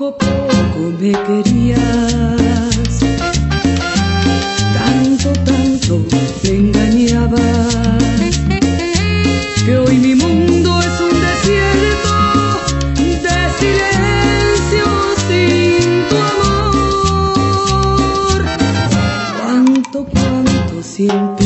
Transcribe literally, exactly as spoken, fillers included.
poco, poco me querías. Tanto, tanto me engañabas, que hoy mi mundo es un desierto de silencio sin tu amor. Cuánto, cuánto siempre